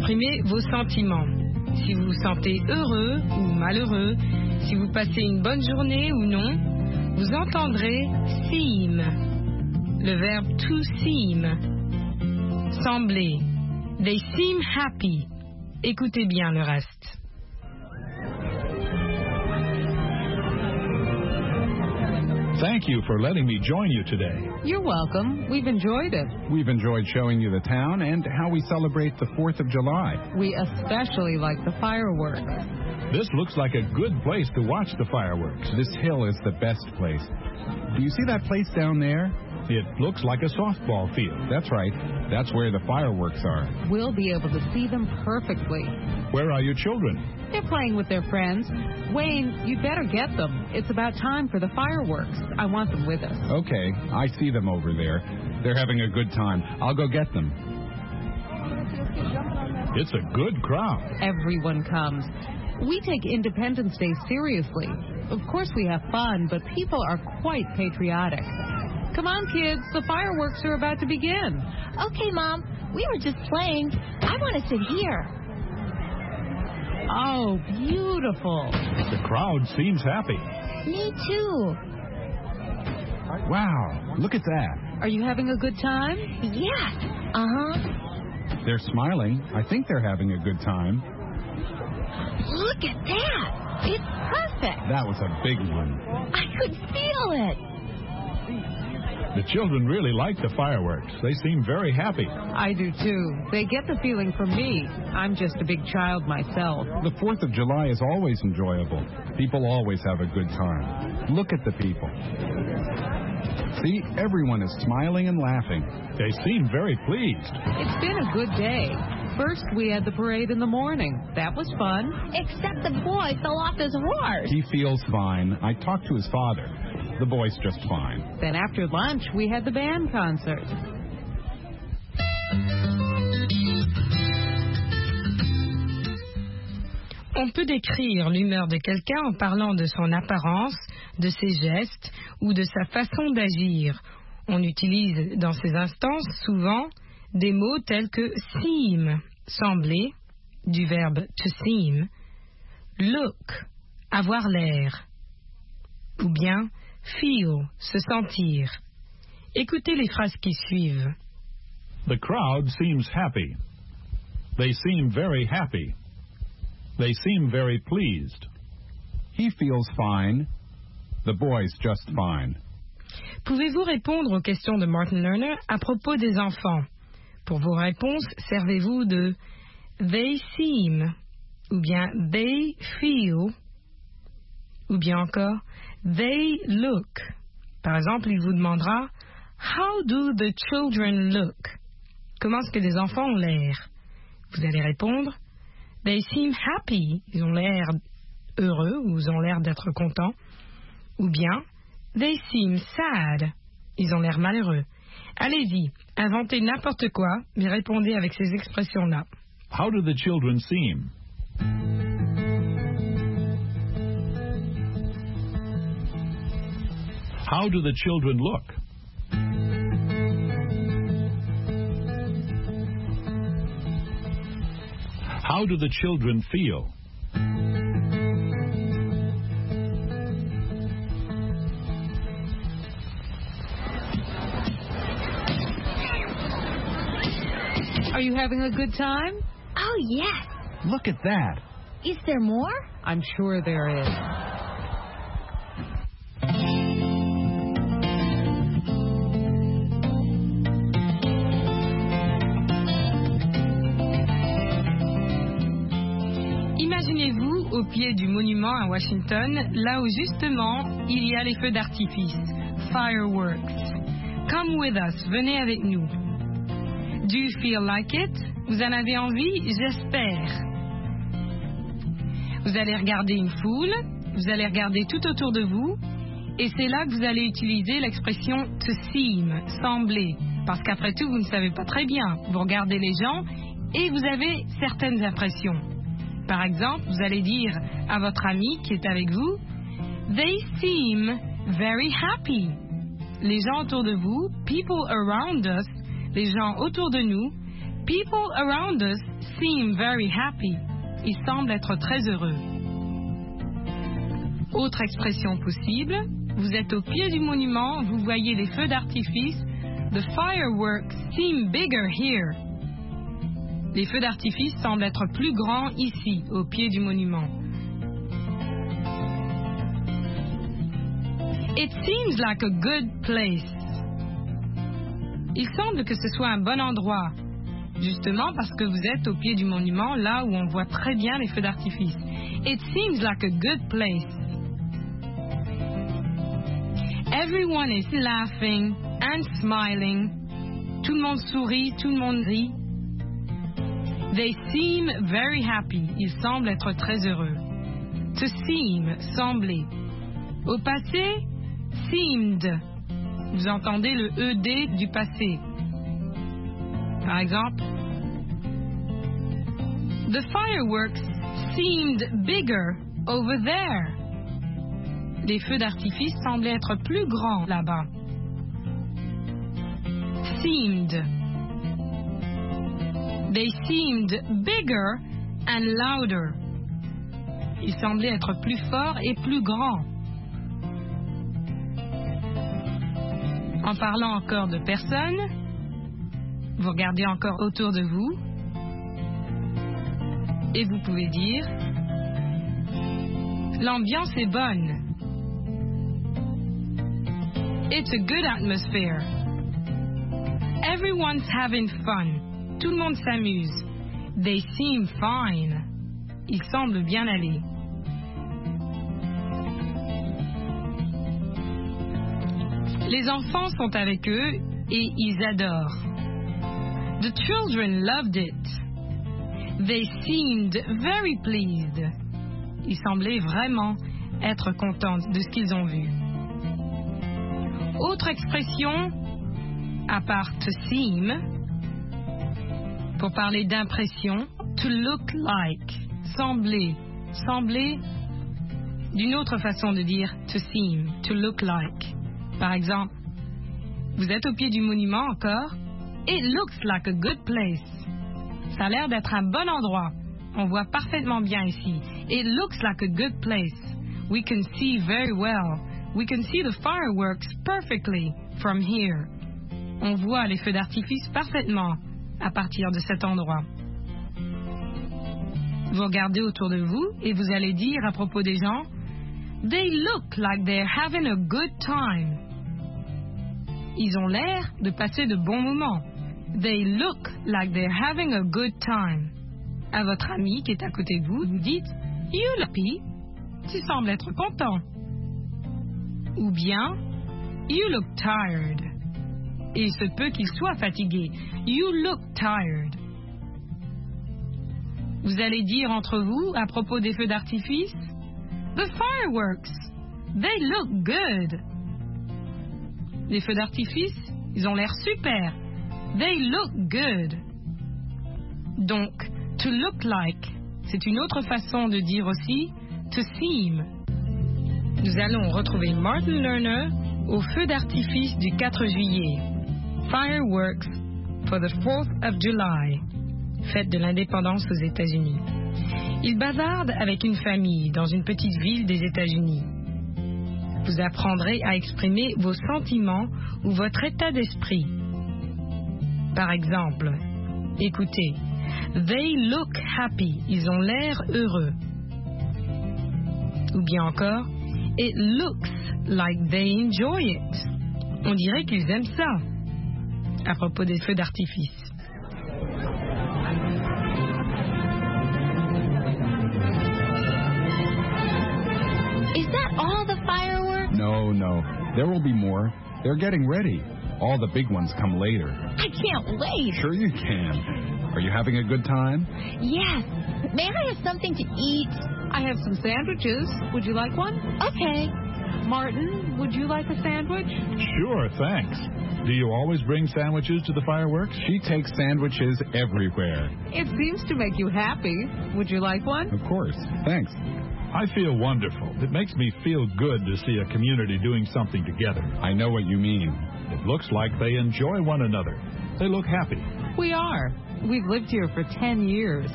exprimer vos sentiments. Si vous vous sentez heureux ou malheureux, si vous passez une bonne journée ou non, vous entendrez seem, le verbe to seem, sembler. They seem happy. Écoutez bien le reste. Thank you for letting me join you today. You're welcome. We've enjoyed it. We've enjoyed showing you the town and how we celebrate the 4th of July. We especially like the fireworks. This looks like a good place to watch the fireworks. This hill is the best place. Do you see that place down there? It looks like a softball field. That's right. That's where the fireworks are. We'll be able to see them perfectly. Where are your children? They're playing with their friends. Wayne, you'd better get them. It's about time for the fireworks. I want them with us. Okay, I see them over there. They're having a good time. I'll go get them. It's a good crowd. Everyone comes. We take Independence Day seriously. Of course we have fun, but people are quite patriotic. Come on, kids. The fireworks are about to begin. Okay, Mom. We were just playing. I want to sit here. Oh, beautiful. The crowd seems happy. Me too. Wow, look at that. Are you having a good time? Yes. Uh-huh. They're smiling. I think they're having a good time. Look at that. It's perfect. That was a big one. I could feel it. The children really like the fireworks. They seem very happy. I do too. They get the feeling from me. I'm just a big child myself. The 4th of July is always enjoyable. People always have a good time. Look at the people. See, everyone is smiling and laughing. They seem very pleased. It's been a good day. First, we had the parade in the morning. That was fun. Except the boy fell off his horse. He feels fine. I talked to his father. The boy's just fine. Then after lunch, we had the band concert. On peut décrire l'humeur de quelqu'un en parlant de son apparence, de ses gestes ou de sa façon d'agir. On utilise dans ces instances souvent des mots tels que seem, sembler, du verbe to seem, look, avoir l'air, ou bien feel, se sentir. Écoutez les phrases qui suivent. The crowd seems happy. They seem very happy. They seem very pleased. He feels fine. The boy's just fine. Pouvez-vous répondre aux questions de Martin Lerner à propos des enfants? Pour vos réponses, servez-vous de they seem, ou bien they feel, ou bien encore they look. Par exemple, il vous demandera how do the children look? Comment est-ce que les enfants ont l'air? Vous allez répondre they seem happy. Ils ont l'air heureux ou ils ont l'air d'être contents. Ou bien they seem sad. Ils ont l'air malheureux. Allez-y, inventez n'importe quoi, mais répondez avec ces expressions-là. How do the children seem? How do the children look? How do the children feel? Are you having a good time? Oh, yes. Look at that. Is there more? I'm sure there is. Imaginez-vous au pied du monument à Washington, là où justement il y a les feux d'artifice, fireworks. Come with us, venez avec nous. Do you feel like it? Vous en avez envie? J'espère. Vous allez regarder une foule, vous allez regarder tout autour de vous, et c'est là que vous allez utiliser l'expression to seem, sembler, parce qu'après tout, vous ne savez pas très bien. Vous regardez les gens et vous avez certaines impressions. Par exemple, vous allez dire à votre ami qui est avec vous, they seem very happy. Les gens autour de vous, people around us, les gens autour de nous, people around us seem very happy. Il semble être très heureux. Autre expression possible, vous êtes au pied du monument, vous voyez les feux d'artifice. The fireworks seem bigger here. Les feux d'artifice semblent être plus grands ici, au pied du monument. It seems like a good place. Il semble que ce soit un bon endroit, justement parce que vous êtes au pied du monument, là où on voit très bien les feux d'artifice. It seems like a good place. Everyone is laughing and smiling. Tout le monde sourit, tout le monde rit. They seem very happy. Ils semblent être très heureux. To seem, sembler. Au passé, seemed. Vous entendez le ED du passé. Par exemple, the fireworks seemed bigger over there. Les feux d'artifice semblaient être plus grands là-bas. Seemed. They seemed bigger and louder. Ils semblaient être plus forts et plus grands. En parlant encore de personnes, vous regardez encore autour de vous et vous pouvez dire l'ambiance est bonne. It's a good atmosphere. Everyone's having fun. Tout le monde s'amuse. They seem fine. Ils semblent bien aller. Les enfants sont avec eux et ils adorent. The children loved it. They seemed very pleased. Ils semblaient vraiment être contents de ce qu'ils ont vu. Autre expression, à part to seem, pour parler d'impression, to look like, sembler, sembler, d'une autre façon de dire to seem, to look like. Par exemple, vous êtes au pied du monument encore. It looks like a good place. Ça a l'air d'être un bon endroit. On voit parfaitement bien ici. It looks like a good place. We can see very well. We can see the fireworks perfectly from here. On voit les feux d'artifice parfaitement à partir de cet endroit. Vous regardez autour de vous et vous allez dire à propos des gens, they look like they're having a good time. Ils ont l'air de passer de bons moments. They look like they're having a good time. À votre ami qui est à côté de vous, vous dites, you look happy. Tu sembles être content. Ou bien, you look tired. Et il se peut qu'il soit fatigué. You look tired. Vous allez dire entre vous, à propos des feux d'artifice, the fireworks, they look good. Les feux d'artifice, ils ont l'air super. They look good. Donc, to look like, c'est une autre façon de dire aussi to seem. Nous allons retrouver Martin Lerner au feu d'artifice du 4 juillet. Fireworks for the 4th of July, fête de l'indépendance aux États-Unis. Il bavarde avec une famille dans une petite ville des États-Unis. Vous apprendrez à exprimer vos sentiments ou votre état d'esprit. Par exemple, écoutez, they look happy, ils ont l'air heureux. Ou bien encore, it looks like they enjoy it. On dirait qu'ils aiment ça. À propos des feux d'artifice. Is that all the fireworks? No. There will be more. They're getting ready. All the big ones come later. I can't wait. Sure you can. Are you having a good time? Yes. May I have something to eat? I have some sandwiches. Would you like one? Okay. Martin, would you like a sandwich? Sure, thanks. Do you always bring sandwiches to the fireworks? She takes sandwiches everywhere. It seems to make you happy. Would you like one? Of course. Thanks. I feel wonderful. It makes me feel good to see a community doing something together. I know what you mean. It looks like they enjoy one another. They look happy. We are. We've lived here for 10 years.